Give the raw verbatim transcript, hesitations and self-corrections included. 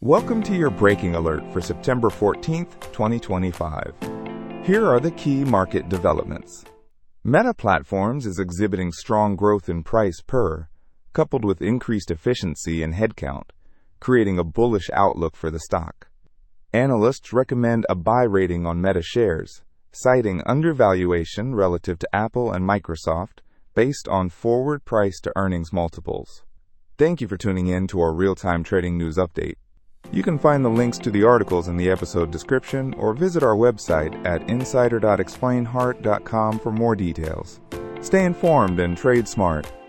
Welcome to your breaking alert for September fourteenth, twenty twenty-five. Here are the key market developments. Meta Platforms is exhibiting strong growth in price per, coupled with increased efficiency and headcount, creating a bullish outlook for the stock. Analysts recommend a buy rating on Meta shares, citing undervaluation relative to Apple and Microsoft based on forward price to earnings multiples. Thank you for tuning in to our real-time trading news update. You can find the links to the articles in the episode description or visit our website at insider dot explain heart dot com for more details. Stay informed and trade smart.